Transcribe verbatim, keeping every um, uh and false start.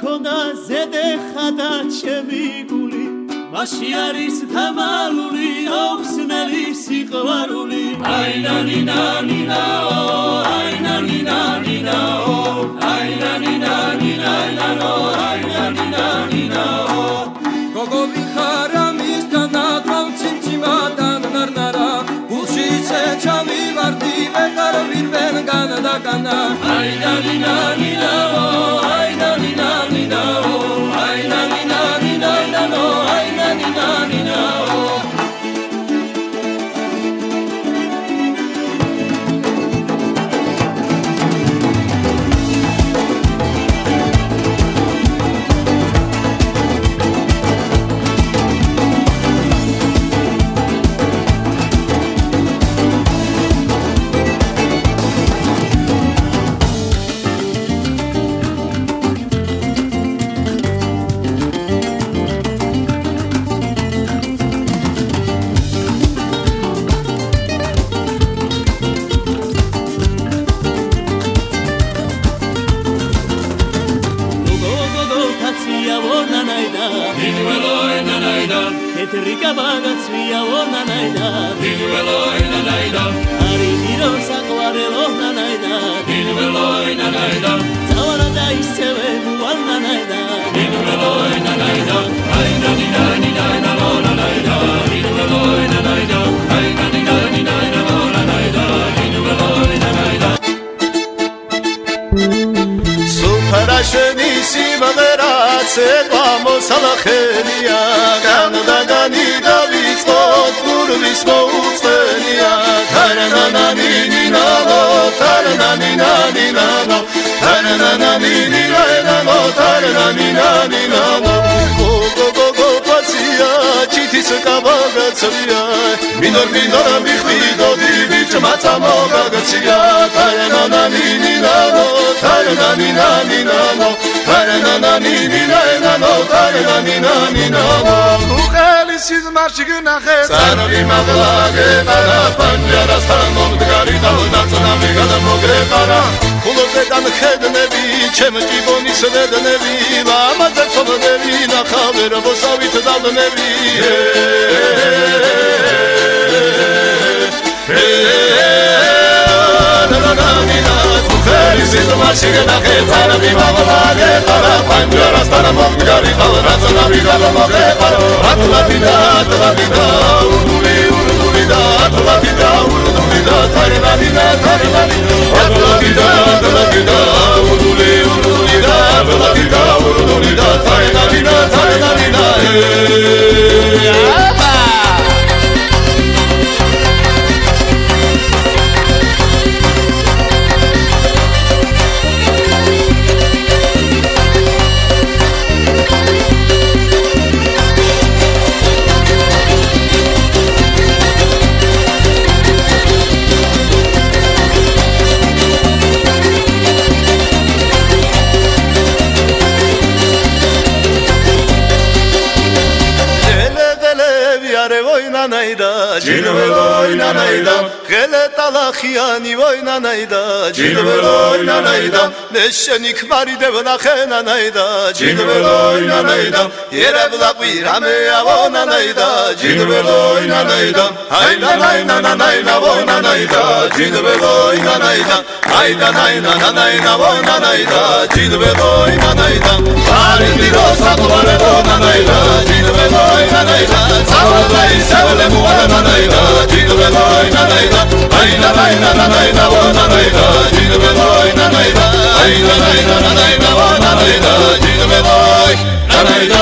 ქონდა ზედე ხადა ჩემი გული მასში არის თამალული ოხსნელი სიყვარული აი ნანი ნანი ნაო აი ნანი ნანი ნაო აი ნანი ნანი ნაო აი ნანი ნანი ნაო გოგო ვიხარა მისთანა თავცინციმადან ნარნარა გულში ჩამივარდი ვეღარ ვირბენ განა და განა აი ნანი ნანი ნაო აი ნანი ნანი ნაო აი ნანი ნანი ნაო აი ნანი ნანი ნაო Rika bagatzvia ona naida Dinuelo ina naida Ari diro sakoarelo na naida Dinuelo ina naida Zawara da iseve buana naida Dinuelo ina naida Ai nani nani nani na naida Dinuelo ina naida Ai nani nani nani na naida Dinuelo ina naida Suparasheni simagerat Sedvamo salachelia Ganda gani da visot Kurvis moutzenia Taranana nini nano Taranani nani nano Taranana nini nano Taranani nani nano Go go go go patsia Chitis kabagatsvia Minor minor mikhvido Divich matsamo gagatsia Taranana nini nano Taranani nani nano Taranana nini nano Taranani nani nano Ukheli siz marshi gunakhe Sarvi maglage Tara panjara Staramom dgari Taldatsana Vigada mogre Tara Kulozedan khednevi Chem jiboni svednevi Lama zetsovnevi Nakhavera Vosavit dalnevi Siz marshi gunakhe Sarvi maglage Tara panjara Staramom dgari Taldatsana Vigada mogre Tara Atlatida Atlatida Urduli Urduli da Atlatida Urduli da Tarananina Tarananina Atlatida Atlatida Urduli Urduli da Atlatida Urduli da Tarananina Tarananina Jilvelo ina naida Gele talachiani voina naida Jilvelo ina naida Neshenik mari devna khena naida Jilvelo ina naida Yerebla wirame avona naida Jilvelo ina naida Aina naina na naina vona naida Jilvelo ina naida Aina naina na naina vona naida Jilvelo ina naida Ari dirosa tovare vona naida Jilvelo ina naida Zawala isevele muara naida Jilvelo ina naida Aina naina na naina vona naida Jilvelo ina naida Aina naina na naina vona naida Jilvelo ina naida